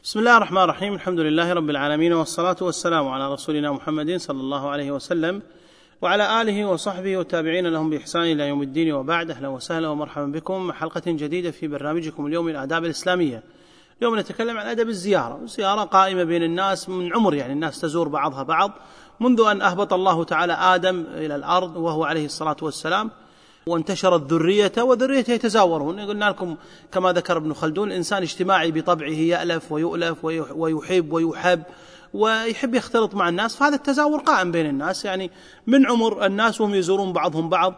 بسم الله الرحمن الرحيم. الحمد لله رب العالمين، والصلاة والسلام على رسولنا محمد صلى الله عليه وسلم وعلى آله وصحبه والتابعين لهم بإحسان إلى يوم الدين، وبعد. أهلا وسهلا ومرحبا بكم حلقة جديدة في برنامجكم اليوم الآداب الإسلامية. اليوم نتكلم عن أدب الزيارة. الزيارة قائمة بين الناس من عمر، يعني الناس تزور بعضها بعض منذ أن أهبط الله تعالى آدم إلى الأرض وهو عليه الصلاة والسلام، وانتشرت ذريته وذريته يتزاورون. قلنا لكم كما ذكر ابن خلدون الإنسان اجتماعي بطبعه، يألف ويؤلف ويحب ويحب ويحب يختلط مع الناس، فهذا التزاور قائم بين الناس، يعني من عمر الناس وهم يزورون بعضهم بعض،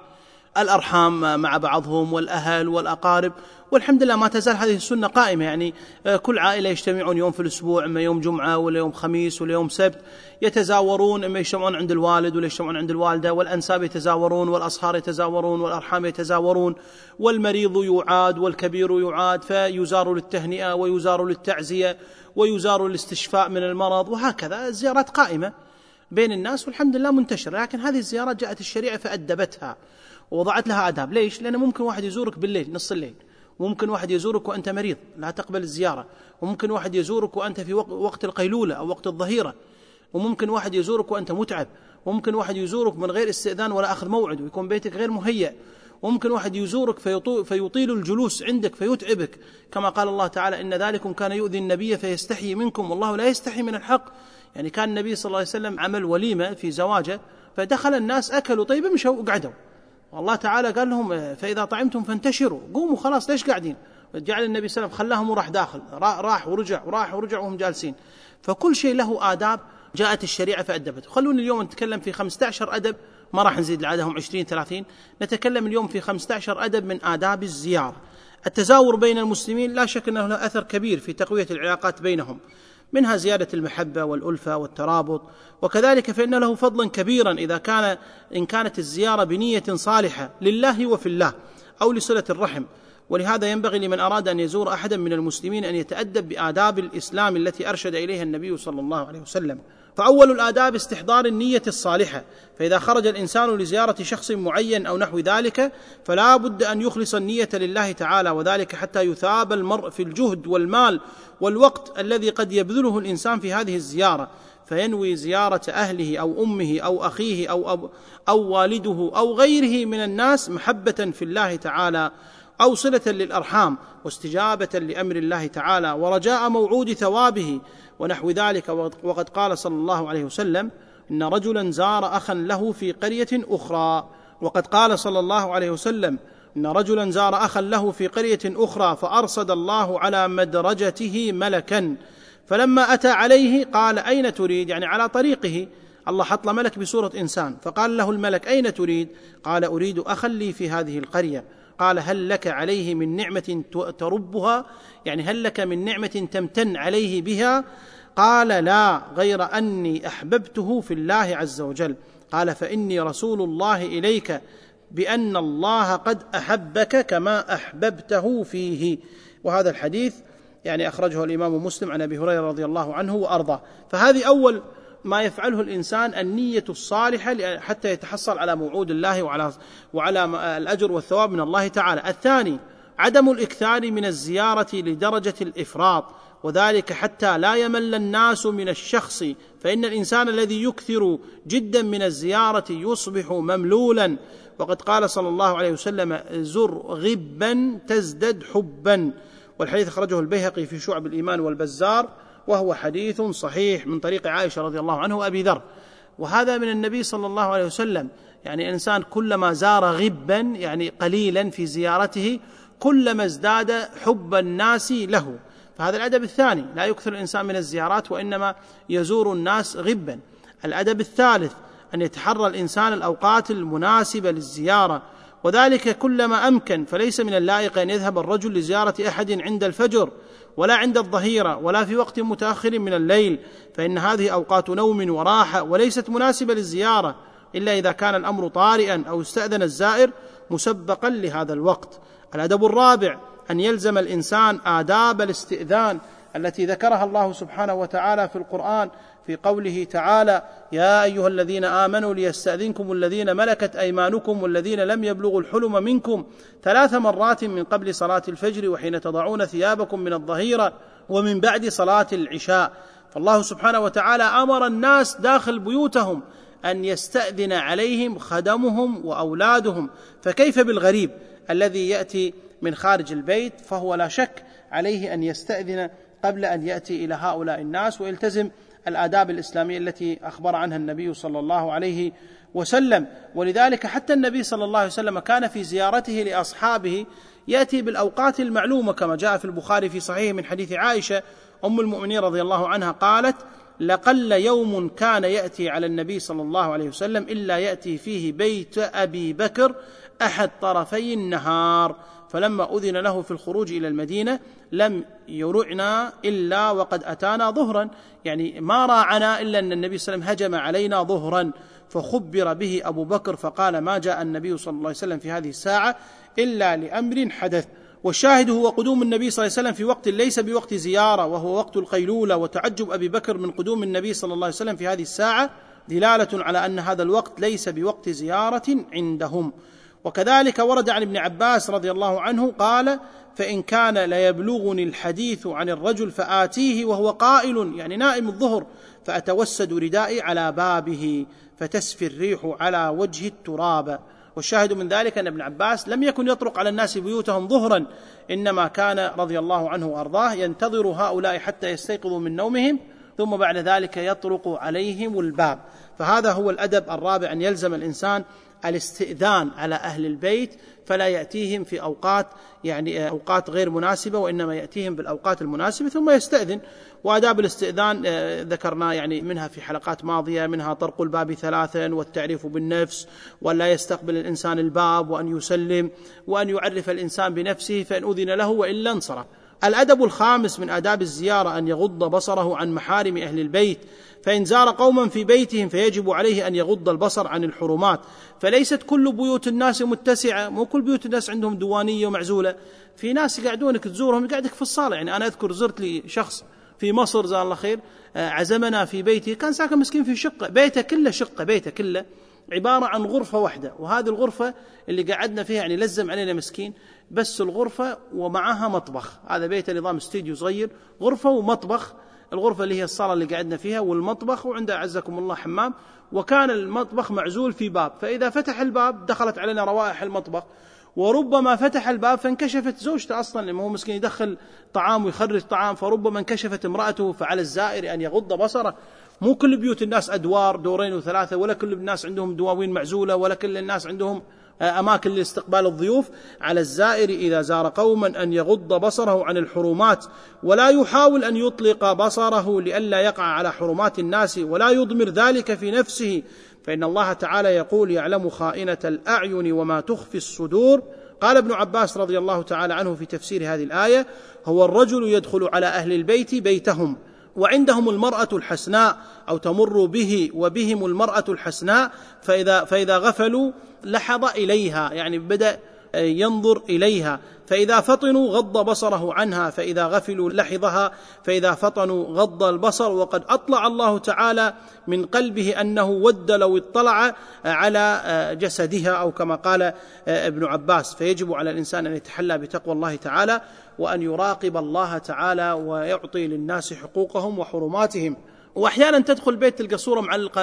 الأرحام مع بعضهم والأهل والأقارب، والحمد لله ما تزال هذه السنة قائمة. يعني كل عائلة يجتمعون يوم في الأسبوع، إما يوم جمعة ولا يوم خميس ولا يوم سبت، يتزاورون، إما يجتمعون عند الوالد ولا يجتمعون عند الوالدة، والأنساب يتزاورون والأصهار يتزاورون والأرحام يتزاورون، والمريض يعاد والكبير يعاد، فيزار للتهنئة ويزار للتعزية ويزار للاستشفاء من المرض، وهكذا الزيارات قائمة بين الناس والحمد لله منتشرة. لكن هذه الزيارات جاءت الشريعة فأدبتها ووضعت لها آداب. ليش؟ لأن ممكن واحد يزورك بالليل نص الليل، وممكن واحد يزورك وأنت مريض لا تقبل الزيارة، وممكن واحد يزورك وأنت في وقت القيلولة أو وقت الظهيرة، وممكن واحد يزورك وأنت متعب، وممكن واحد يزورك من غير استئذان ولا أخذ موعد ويكون بيتك غير مهيأ، وممكن واحد يزورك فيطيل الجلوس عندك فيتعبك، كما قال الله تعالى: إن ذلكم كان يؤذي النبي فيستحيي منكم والله لا يستحي من الحق. يعني كان النبي صلى الله عليه وسلم عمل وليمة في زواجه، فدخل الناس أكلوا طيب مشوا وقعدوا، والله تعالى قال لهم: فإذا طعمتم فانتشروا، قوموا خلاص ليش قاعدين؟ جعل النبي صلى الله عليه وسلم خلاهم وراح داخل، راح ورجع وراح ورجع وهم جالسين. فكل شيء له آداب جاءت الشريعة فأدبته. خلونا اليوم نتكلم في 15 أدب، ما راح نزيد لعدهم 20-30، نتكلم اليوم في 15 أدب من آداب الزيارة. التزاور بين المسلمين لا شك أنه له أثر كبير في تقوية العلاقات بينهم، منها زيادة المحبة والألفة والترابط، وكذلك فإن له فضلا كبيرا إن كانت الزيارة بنية صالحة لله وفي الله أو لصلة الرحم. ولهذا ينبغي لمن أراد أن يزور أحدا من المسلمين أن يتأدب بآداب الإسلام التي أرشد إليها النبي صلى الله عليه وسلم. فأول الآداب استحضار النية الصالحة، فإذا خرج الإنسان لزيارة شخص معين أو نحو ذلك فلا بد أن يخلص النية لله تعالى، وذلك حتى يثاب المرء في الجهد والمال والوقت الذي قد يبذله الإنسان في هذه الزيارة، فينوي زيارة أهله أو أمه أو أخيه أو والده أو غيره من الناس محبة في الله تعالى، أو صلة للأرحام واستجابة لأمر الله تعالى ورجاء موعود ثوابه ونحو ذلك. وقد قال صلى الله عليه وسلم: إن رجلا زار أخا له في قرية أخرى. وقد قال صلى الله عليه وسلم: إن رجلا زار أخا له في قرية أخرى فأرصد الله على مدرجته ملكا، فلما أتى عليه قال: أين تريد؟ يعني على طريقه الله حط له ملك بصورة إنسان، فقال له الملك: أين تريد؟ قال: أريد أخا لي في هذه القرية. قال: هل لك عليه من نعمة تربها؟ يعني هل لك من نعمة تمتن عليه بها؟ قال: لا، غير أني أحببته في الله عز وجل. قال: فإني رسول الله إليك بأن الله قد أحبك كما أحببته فيه. وهذا الحديث يعني أخرجه الإمام مسلم عن أبي هريرة رضي الله عنه وأرضاه. فهذه أول ما يفعله الإنسان النية الصالحة حتى يتحصل على موعود الله وعلى الأجر والثواب من الله تعالى. الثاني عدم الإكثار من الزيارة لدرجة الإفراط، وذلك حتى لا يمل الناس من الشخص، فإن الإنسان الذي يكثر جدا من الزيارة يصبح مملولا. وقد قال صلى الله عليه وسلم: زر غبا تزدد حبا. والحديث أخرجه البيهقي في شعب الإيمان والبزار، وهو حديث صحيح من طريق عائشة رضي الله عنه وأبي ذر. وهذا من النبي صلى الله عليه وسلم، يعني الإنسان كلما زار غبا يعني قليلا في زيارته كلما ازداد حب الناس له. فهذا الأدب الثاني، لا يكثر الإنسان من الزيارات وإنما يزور الناس غبا. الأدب الثالث أن يتحرى الإنسان الأوقات المناسبة للزيارة، وذلك كلما أمكن، فليس من اللائق أن يذهب الرجل لزيارة أحد عند الفجر ولا عند الظهيرة ولا في وقت متأخر من الليل، فإن هذه أوقات نوم وراحة وليست مناسبة للزيارة إلا إذا كان الأمر طارئا أو استأذن الزائر مسبقا لهذا الوقت. الأدب الرابع أن يلزم الإنسان آداب الاستئذان التي ذكرها الله سبحانه وتعالى في القرآن في قوله تعالى: يا أيها الذين آمنوا ليستأذنكم الذين ملكت أيمانكم والذين لم يبلغوا الحلم منكم 3 مرات من قبل صلاة الفجر وحين تضعون ثيابكم من الظهيرة ومن بعد صلاة العشاء. فالله سبحانه وتعالى أمر الناس داخل بيوتهم أن يستأذن عليهم خدمهم وأولادهم، فكيف بالغريب الذي يأتي من خارج البيت؟ فهو لا شك عليه أن يستأذن قبل أن يأتي إلى هؤلاء الناس ويلتزم الآداب الإسلامية التي أخبر عنها النبي صلى الله عليه وسلم. ولذلك حتى النبي صلى الله عليه وسلم كان في زيارته لأصحابه يأتي بالأوقات المعلومة، كما جاء في البخاري في صحيح من حديث عائشة أم المؤمنين رضي الله عنها قالت: لقل يوم كان يأتي على النبي صلى الله عليه وسلم إلا يأتي فيه بيت أبي بكر أحد طرفي النهار، فلما أذن له في الخروج إلى المدينة لم يرعنا إلا وقد أتانا ظهرا، يعني ما راعنا إلا أن النبي صلى الله عليه وسلم هجم علينا ظهرا، فخبر به أبو بكر فقال: ما جاء النبي صلى الله عليه وسلم في هذه الساعة إلا لأمر حدث. والشاهد هو قدوم النبي صلى الله عليه وسلم في وقت ليس بوقت زيارة، وهو وقت القيلولة، وتعجب أبي بكر من قدوم النبي صلى الله عليه وسلم في هذه الساعة دلالة على أن هذا الوقت ليس بوقت زيارة عندهم. وكذلك ورد عن ابن عباس رضي الله عنه قال: فإن كان ليبلغني الحديث عن الرجل فآتيه وهو قائل، يعني نائم الظهر، فأتوسد ردائي على بابه فتسفي الريح على وجه التراب. والشاهد من ذلك أن ابن عباس لم يكن يطرق على الناس بيوتهم ظهرا، إنما كان رضي الله عنه وأرضاه ينتظر هؤلاء حتى يستيقظوا من نومهم، ثم بعد ذلك يطرق عليهم الباب. فهذا هو الأدب الرابع، أن يلزم الإنسان الاستئذان على أهل البيت، فلا يأتيهم في أوقات غير مناسبة، وإنما يأتيهم بالأوقات المناسبة ثم يستأذن. وآداب الاستئذان ذكرنا منها في حلقات ماضية، منها طرق الباب 3، والتعريف بالنفس، وأن لا يستقبل الإنسان الباب، وأن يسلم، وأن يعرف الإنسان بنفسه فإن أذن له وإلا انصرف. الأدب الخامس من آداب الزيارة أن يغض بصره عن محارم أهل البيت، فإن زار قوما في بيتهم فيجب عليه أن يغض البصر عن الحرمات، فليست كل بيوت الناس متسعة، مو كل بيوت الناس عندهم ديوانية ومعزولة، في ناس يقعدونك تزورهم يقعدك في الصالة. أنا أذكر زرت لي شخص في مصر جزاه الله خير، عزمنا في بيته، كان ساكن مسكين في شقة، بيته كله عبارة عن غرفة واحدة، وهذه الغرفة اللي قعدنا فيها لزم علينا مسكين، بس الغرفة ومعها مطبخ. هذا بيته نظام استوديو صغير، غرفة ومطبخ، الغرفة اللي هي الصالة اللي قعدنا فيها والمطبخ، وعنده أعزكم الله حمام، وكان المطبخ معزول في باب، فإذا فتح الباب دخلت علينا روائح المطبخ، وربما فتح الباب فانكشفت زوجته أصلا، لما هو مسكين يدخل طعام ويخرج طعام، فربما انكشفت امرأته. فعلى الزائر أن يغض بصره. مو كل بيوت الناس أدوار، دورين و3، ولا كل الناس عندهم دواوين معزولة، ولا كل الناس عندهم أماكن لاستقبال الضيوف. على الزائر إذا زار قوما أن يغض بصره عن الحرمات، ولا يحاول أن يطلق بصره لئلا يقع على حرمات الناس، ولا يضمر ذلك في نفسه، فإن الله تعالى يقول: يعلم خائنة الأعين وما تخفي الصدور. قال ابن عباس رضي الله تعالى عنه في تفسير هذه الآية: هو الرجل يدخل على أهل البيت بيتهم وعندهم المرأة الحسناء، أو تمر به وبهم المرأة الحسناء، فإذا غفلوا لحظ إليها، يعني بدأ ينظر إليها، فإذا فطنوا غض بصره عنها، فإذا غفلوا لحظها، فإذا فطنوا غض البصر. وقد أطلع الله تعالى من قلبه أنه ود لو اطلع على جسدها، أو كما قال ابن عباس. فيجب على الإنسان أن يتحلى بتقوى الله تعالى، وأن يراقب الله تعالى، ويعطي للناس حقوقهم وحرماتهم. وأحيانا تدخل البيت تلقى صورة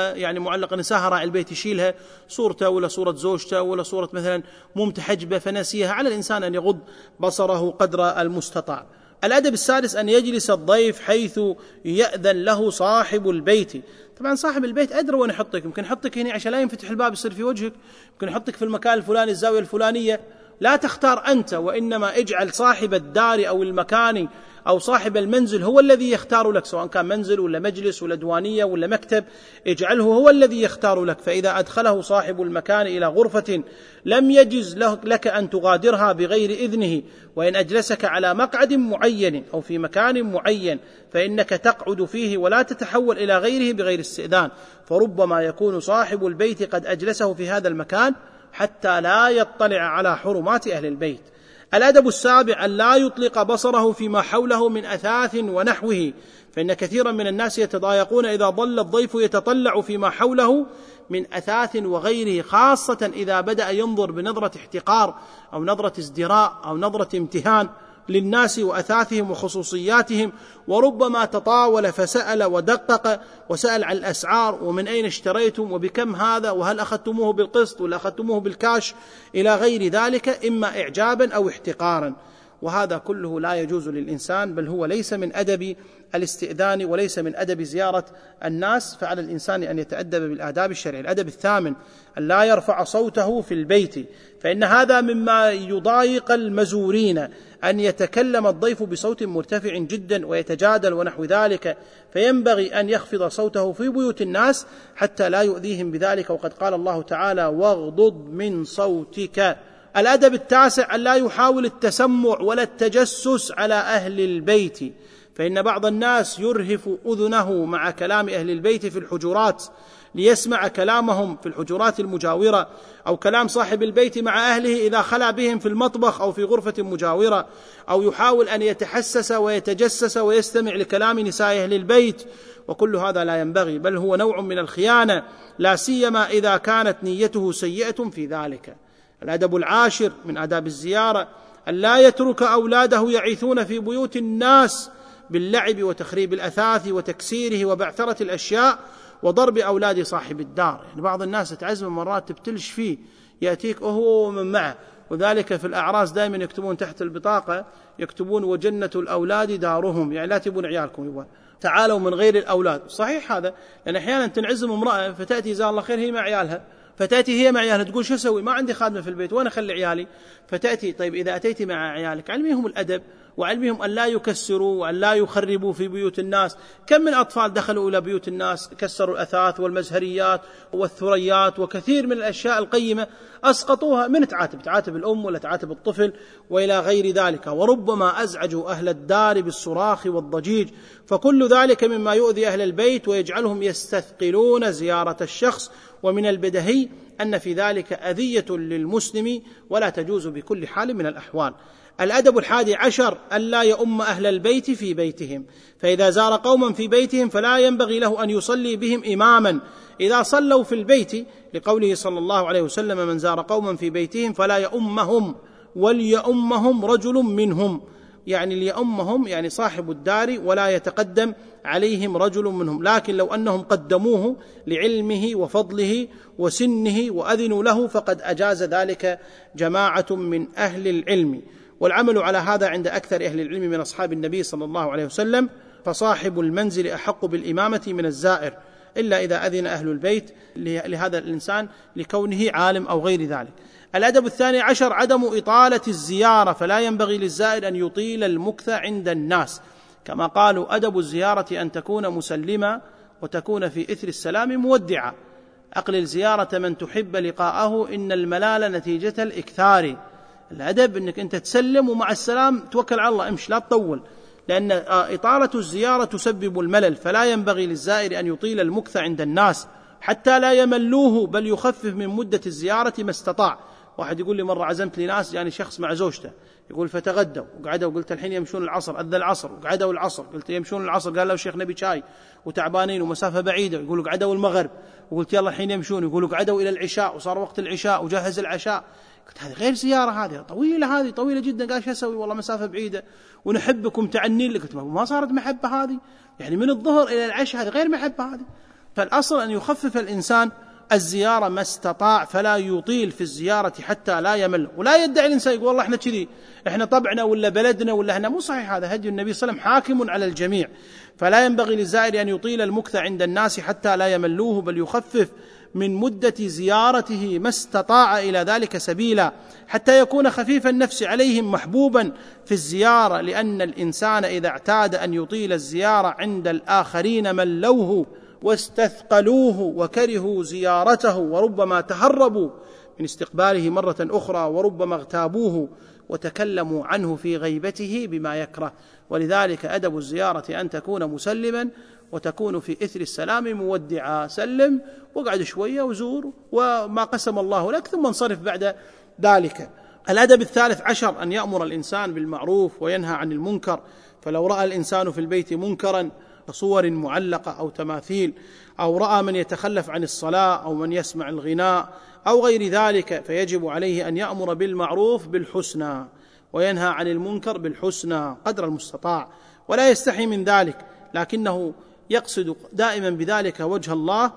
معلقة نساها راعي البيت يشيلها، صورته ولا صورة زوجته ولا صورة مثلا ممتحجبة فنسيها. على الإنسان أن يغض بصره قدر المستطاع. الأدب السادس أن يجلس الضيف حيث يأذن له صاحب البيت. طبعا صاحب البيت أدرى وين يحطك، يمكن يحطك هنا عشان لا ينفتح الباب يصير في وجهك، يمكن يحطك في المكان الفلاني، الزاوية الفلانية. لا تختار أنت، وإنما اجعل صاحب الدار أو المكان أو صاحب المنزل هو الذي يختار لك، سواء كان منزل ولا مجلس ولا دوانية ولا مكتب، اجعله هو الذي يختار لك. فإذا أدخله صاحب المكان إلى غرفة لم يجز لك أن تغادرها بغير إذنه، وإن أجلسك على مقعد معين أو في مكان معين فإنك تقعد فيه ولا تتحول إلى غيره بغير استئذان، فربما يكون صاحب البيت قد أجلسه في هذا المكان حتى لا يطلع على حرمات أهل البيت. الأدب السابع أن لا يطلق بصره فيما حوله من أثاث ونحوه، فإن كثيرا من الناس يتضايقون إذا ظل الضيف يتطلع فيما حوله من أثاث وغيره، خاصة إذا بدأ ينظر بنظرة احتقار أو نظرة ازدراء أو نظرة امتهان. للناس وأثاثهم وخصوصياتهم، وربما تطاول فسأل ودقق وسأل عن الأسعار، ومن أين اشتريتم، وبكم هذا، وهل أخذتموه بالقسط ولا أخذتموه بالكاش، إلى غير ذلك، إما إعجابا أو احتقارا. وهذا كله لا يجوز للإنسان، بل هو ليس من أدب الاستئذان وليس من أدب زيارة الناس، فعلى الإنسان أن يتأدب بالآداب الشرعية. الأدب الثامن أن لا يرفع صوته في البيت، فإن هذا مما يضايق المزورين، أن يتكلم الضيف بصوت مرتفع جدا ويتجادل ونحو ذلك، فينبغي أن يخفض صوته في بيوت الناس حتى لا يؤذيهم بذلك، وقد قال الله تعالى: واغضض من صوتك. الأدب التاسع أن لا يحاول التسمع ولا التجسس على أهل البيت، فإن بعض الناس يرهف أذنه مع كلام أهل البيت في الحجرات ليسمع كلامهم في الحجرات المجاورة، أو كلام صاحب البيت مع أهله إذا خلا بهم في المطبخ أو في غرفة مجاورة، أو يحاول أن يتحسس ويتجسس ويستمع لكلام نساء أهل البيت، وكل هذا لا ينبغي، بل هو نوع من الخيانة، لا سيما إذا كانت نيته سيئة في ذلك. الأدب العاشر من آداب الزيارة أن لا يترك أولاده يعيثون في بيوت الناس باللعب وتخريب الأثاث وتكسيره وبعثرة الأشياء وضرب أولاد صاحب الدار. يعني بعض الناس تعزم مرات تبتلش فيه، يأتيك وهو من معه، وذلك في الأعراس دائما يكتبون تحت البطاقة، يكتبون: وجنة الأولاد دارهم، يعني لا تبون عيالكم، يبغى تعالوا من غير الأولاد. صحيح هذا، لأن أحيانا تنعزم امرأة فتأتي جزاها الله خير هي مع عيالها، فتأتي هي مع عيالها تقول: شو أسوي؟ ما عندي خادمة في البيت، وأنا أخلي عيالي. فتأتي: طيب إذا أتيت مع عيالك علميهم الأدب، وعلميهم أن لا يكسروا وأن لا يخربوا في بيوت الناس. كم من أطفال دخلوا إلى بيوت الناس كسروا الأثاث والمزهريات والثريات وكثير من الأشياء القيمة أسقطوها، من تعاتب الأم ولا تعاتب الطفل وإلى غير ذلك، وربما أزعجوا أهل الدار بالصراخ والضجيج، فكل ذلك مما يؤذي أهل البيت ويجعلهم يستثقلون زيارة الشخص. ومن البديهي أن في ذلك أذية للمسلم ولا تجوز بكل حال من الأحوال. الأدب 11 ألا يؤم أهل البيت في بيتهم، فإذا زار قوما في بيتهم فلا ينبغي له أن يصلي بهم إماما إذا صلوا في البيت، لقوله صلى الله عليه وسلم: من زار قوما في بيتهم فلا يؤمهم وليؤمهم رجل منهم، يعني ليؤمهم يعني صاحب الدار، ولا يتقدم عليهم رجل منهم، لكن لو أنهم قدموه لعلمه وفضله وسنه وأذنوا له فقد أجاز ذلك جماعة من أهل العلم. والعمل على هذا عند أكثر أهل العلم من أصحاب النبي صلى الله عليه وسلم، فصاحب المنزل أحق بالإمامة من الزائر، إلا إذا أذن أهل البيت لهذا الإنسان لكونه عالم أو غير ذلك. الأدب 12 عدم إطالة الزيارة، فلا ينبغي للزائر أن يطيل المكث عند الناس، كما قالوا: أدب الزيارة أن تكون مسلمة وتكون في إثر السلام مودعة. أقلل زيارة من تحب لقاءه، إن الملال نتيجة الإكثار. الأدب أنك أنت تسلم ومع السلام توكل على الله، امش لا تطول، لأن إطالة الزيارة تسبب الملل، فلا ينبغي للزائر أن يطيل المكث عند الناس حتى لا يملوه، بل يخفف من مدة الزيارة ما استطاع. واحد يقول لي مرة عزمت لي ناس، يعني شخص مع زوجته، يقول فتغدوا وقعدوا، قلت الحين يمشون العصر، أذن العصر وقعدوا العصر، قلت يمشون العصر، قال له الشيخ نبي شاي وتعبانين ومسافة بعيدة، يقولوا قعدوا المغرب، وقلت يلا الحين يمشون، يقولوا قعدوا إلى العشاء وصار وقت العشاء وجهز العشاء. قلت هذه غير زيارة، هذه طويلة جدا. قال شو أسوي؟ والله مسافة بعيدة ونحبكم تعنين لك. قلت ما صارت محبة هذه، يعني من الظهر إلى العشاء، هذه غير محبة هذه. فالأصل أن يخفف الإنسان الزيارة ما استطاع، فلا يطيل في الزيارة حتى لا يمل. ولا يدعي الإنسان يقول والله احنا كذي، احنا طبعنا ولا بلدنا ولا احنا، مو صحيح هذا. هدي النبي صلى الله عليه وسلم حاكم على الجميع، فلا ينبغي للزائر أن يطيل المكث عند الناس حتى لا يملوه، بل يخفف من مدة زيارته ما استطاع إلى ذلك سبيلا، حتى يكون خفيف النفس عليهم محبوبا في الزيارة، لأن الإنسان إذا اعتاد أن يطيل الزيارة عند الآخرين ملوه واستثقلوه وكرهوا زيارته، وربما تهربوا من استقباله مرة أخرى، وربما اغتابوه وتكلموا عنه في غيبته بما يكره. ولذلك أدب الزيارة أن تكون مسلما وتكون في إثر السلام مودعا، سلم وقعد شوية وزور وما قسم الله لك، ثم انصرف بعد ذلك. الأدب 13 أن يأمر الإنسان بالمعروف وينهى عن المنكر، فلو رأى الإنسان في البيت منكرا كصور معلقة أو تماثيل، أو رأى من يتخلف عن الصلاة أو من يسمع الغناء أو غير ذلك، فيجب عليه أن يأمر بالمعروف بالحسنى، وينهى عن المنكر بالحسنى قدر المستطاع، ولا يستحي من ذلك، لكنه يقصد دائما بذلك وجه الله،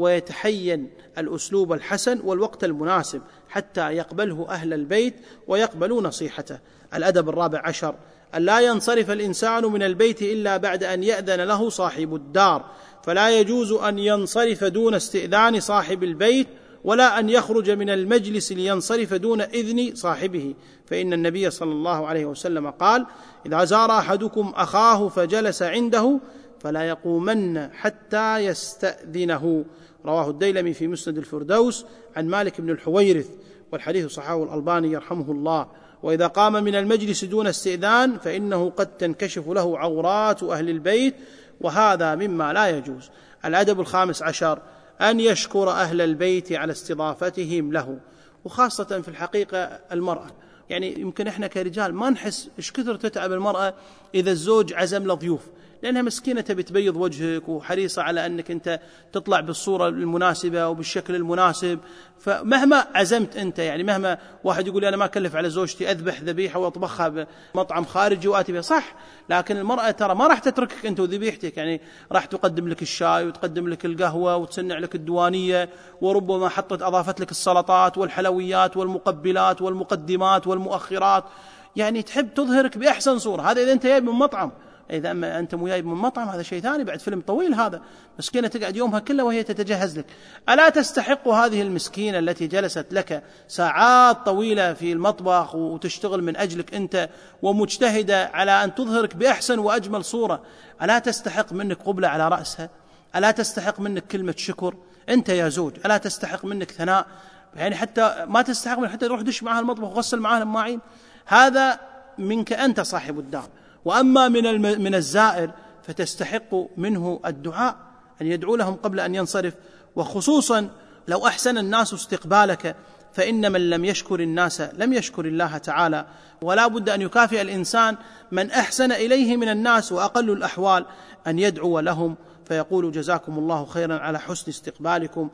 ويتحين الأسلوب الحسن والوقت المناسب حتى يقبله أهل البيت ويقبلوا نصيحته. الأدب 14: أن لا ينصرف الإنسان من البيت إلا بعد أن يأذن له صاحب الدار، فلا يجوز أن ينصرف دون استئذان صاحب البيت، ولا أن يخرج من المجلس لينصرف دون إذن صاحبه، فإن النبي صلى الله عليه وسلم قال: إذا زار أحدكم أخاه فجلس عنده فلا يقومن حتى يستأذنه. رواه الديلمي في مسند الفردوس عن مالك بن الحويرث، والحديث صححه الألباني يرحمه الله. وإذا قام من المجلس دون استئذان فإنه قد تنكشف له عورات أهل البيت، وهذا مما لا يجوز. الأدب 15: أن يشكر أهل البيت على استضافتهم له، وخاصة في الحقيقة المرأة. يعني يمكن إحنا كرجال ما نحس إيش كثر تتعب المرأة إذا الزوج عزم له ضيوف، لأنها مسكينة تبي تبيض وجهك وحريصة على أنك أنت تطلع بالصورة المناسبة وبالشكل المناسب. فمهما عزمت أنت، يعني مهما واحد يقول أنا ما أكلف على زوجتي أذبح ذبيحة وأطبخها بمطعم خارجي وآتي بها، صح، لكن المرأة ترى ما راح تتركك أنت وذبيحتك، يعني راح تقدم لك الشاي وتقدم لك القهوة وتصنع لك الديوانية، وربما أضافت لك السلطات والحلويات والمقبلات والمقدمات والمؤخرات، يعني تحب تظهرك بأحسن صورة. هذا إذا أنت جايب من مطعم، إذا أنت مو جايب من مطعم هذا شيء ثاني، بعد فيلم طويل هذا. مسكينة تقعد يومها كله وهي تتجهز لك. ألا تستحق هذه المسكينة التي جلست لك ساعات طويلة في المطبخ وتشتغل من أجلك أنت ومجتهدة على أن تظهرك بأحسن وأجمل صورة، ألا تستحق منك قبلة على رأسها؟ ألا تستحق منك كلمة شكر أنت يا زوج؟ ألا تستحق منك ثناء؟ يعني حتى ما تستحق منك حتى تروح دش معها المطبخ وغسل معها المواعين. هذا منك أنت صاحب الدار. وأما من الزائر فتستحق منه الدعاء، أن يدعو لهم قبل أن ينصرف، وخصوصا لو أحسن الناس استقبالك، فإن من لم يشكر الناس لم يشكر الله تعالى. ولا بد أن يكافئ الإنسان من أحسن إليه من الناس، وأقل الأحوال أن يدعو لهم فيقول جزاكم الله خيرا على حسن استقبالكم،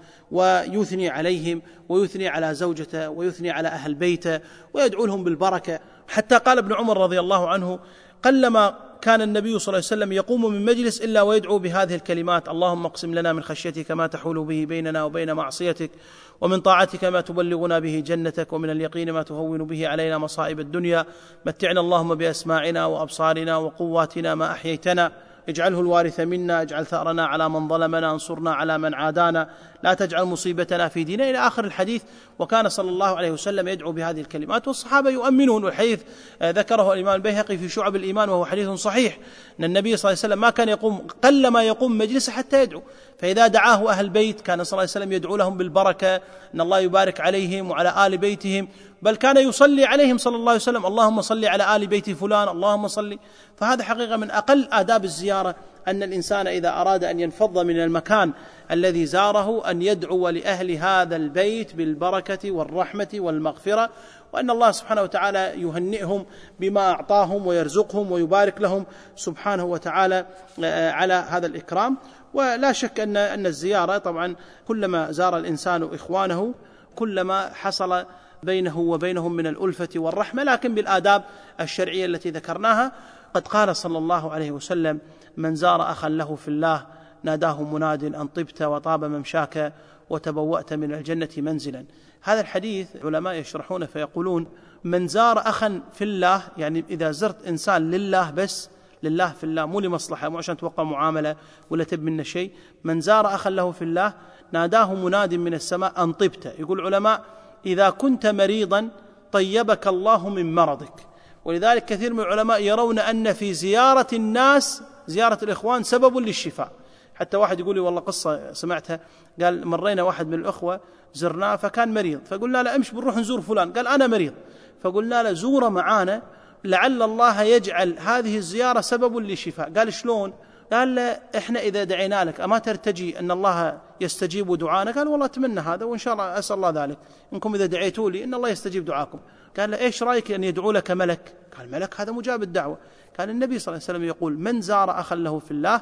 ويثني عليهم ويثني على زوجته ويثني على أهل بيته ويدعو لهم بالبركة. حتى قال ابن عمر رضي الله عنه: قلما كان النبي صلى الله عليه وسلم يقوم من مجلس إلا ويدعو بهذه الكلمات: اللهم اقسم لنا من خشيتك ما تحول به بيننا وبين معصيتك، ومن طاعتك ما تبلغنا به جنتك، ومن اليقين ما تهون به علينا مصائب الدنيا، متعنا اللهم بأسماعنا وأبصارنا وقواتنا ما أحييتنا، اجعله الوارث منا، اجعل ثأرنا على من ظلمنا، انصرنا على من عادانا، لا تجعل مصيبتنا في ديننا، إلى آخر الحديث. وكان صلى الله عليه وسلم يدعو بهذه الكلمات والصحابة يؤمنون. والحديث ذكره الإمام البيهقي في شعب الإيمان وهو حديث صحيح، أن النبي صلى الله عليه وسلم ما كان يقوم، قلما يقوم مجلس حتى يدعو. فإذا دعاه أهل بيت كان صلى الله عليه وسلم يدعو لهم بالبركة، أن الله يبارك عليهم وعلى آل بيتهم، بل كان يصلي عليهم صلى الله عليه وسلم: اللهم صل على آل بيت فلان، اللهم صل. فهذا حقيقة من أقل آداب الزيارة، أن الإنسان إذا أراد أن ينفض من المكان الذي زاره أن يدعو لأهل هذا البيت بالبركة والرحمة والمغفرة، وأن الله سبحانه وتعالى يهنئهم بما أعطاهم ويرزقهم ويبارك لهم سبحانه وتعالى على هذا الإكرام. ولا شك أن الزيارة طبعا كلما زار الإنسان إخوانه كلما حصل بينه وبينهم من الألفة والرحمة، لكن بالآداب الشرعية التي ذكرناها. قد قال صلى الله عليه وسلم: من زار أخا له في الله ناداه مناد أن طبت وطاب ممشاك وتبوأت من الجنة منزلا. هذا الحديث علماء يشرحونه فيقولون: من زار أخا في الله، يعني إذا زرت إنسان لله بس، لله في الله، مو لمصلحة، مو عشان توقع معاملة ولا تب منه شيء، من زار أخا له في الله ناداه مناد من السماء أن طبت. يقول العلماء: إذا كنت مريضا طيبك الله من مرضك. ولذلك كثير من العلماء يرون أن في زيارة الناس، زيارة الإخوان، سبب للشفاء. حتى واحد يقول لي والله قصة سمعتها، قال: مرينا واحد من الأخوة زرناه فكان مريض، فقلنا له: امش بنروح نزور فلان، قال: أنا مريض. فقلنا له: زوره معانا لعل الله يجعل هذه الزيارة سبب للشفاء. قال: شلون؟ قال له: إحنا إذا دعينا لك أما ترتجي أن الله يستجيب دعانا؟ قال: والله أتمنى هذا، وإن شاء الله أسأل الله ذلك، إنكم إذا دعيتوا لي إن الله يستجيب دعاكم. قال له: إيش رأيك أن يدعو لك ملك؟ قال: ملك هذا مجاب الدعوة. قال: النبي صلى الله عليه وسلم يقول: من زار أخا له في الله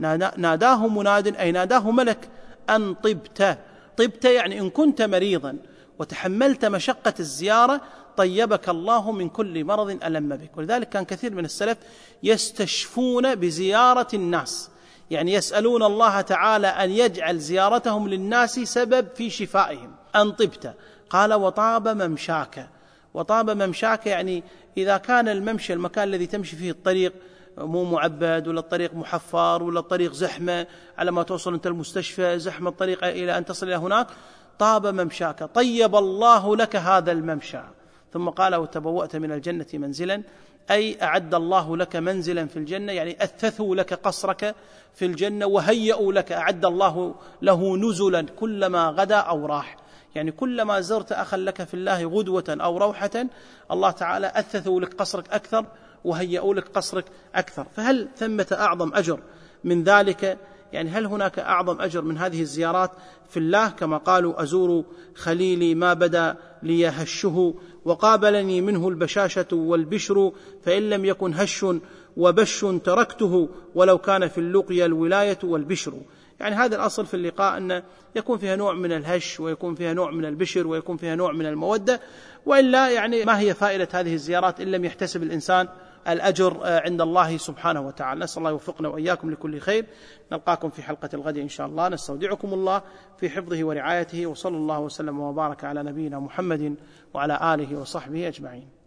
ناداه مناد، أي ناداه ملك أن طبت. طبت يعني إن كنت مريضا وتحملت مشقة الزيارة طيبك الله من كل مرض ألم بك. ولذلك كان كثير من السلف يستشفون بزيارة الناس، يعني يسألون الله تعالى أن يجعل زيارتهم للناس سبب في شفائهم. أن طبت، قال وطاب ممشاك. وطاب ممشاك يعني إذا كان الممشى المكان الذي تمشي فيه الطريق مو معبد، ولا الطريق محفر، ولا الطريق زحمة على ما توصل أنت المستشفى، زحمة الطريق إلى أن تصل إلى هناك، طاب ممشاك، طيب الله لك هذا الممشى. ثم قال وتبوأت من الجنة منزلا، أي أعد الله لك منزلا في الجنة، يعني أثثوا لك قصرك في الجنة وهيئوا لك، أعد الله له نزلا كلما غدا أو راح، يعني كلما زرت أخا لك في الله غدوة أو روحة الله تعالى أثثوا لك قصرك أكثر وهيئوا لك قصرك أكثر. فهل ثمة أعظم أجر من ذلك؟ يعني هل هناك أعظم أجر من هذه الزيارات في الله؟ كما قالوا أزور خليلي ما بدا لي هشه، وقابلني منه البشاشة والبشر، فإن لم يكن هش وبش تركته، ولو كان في اللقيا الولاية والبشر. يعني هذا الأصل في اللقاء أن يكون فيها نوع من الهش، ويكون فيها نوع من البشر، ويكون فيها نوع من المودة، وإلا يعني ما هي فائدة هذه الزيارات إن لم يحتسب الإنسان الأجر عند الله سبحانه وتعالى. نسأل الله يوفقنا وإياكم لكل خير. نلقاكم في حلقة الغد إن شاء الله. نستودعكم الله في حفظه ورعايته، وصلى الله وسلم وبارك على نبينا محمد وعلى آله وصحبه أجمعين.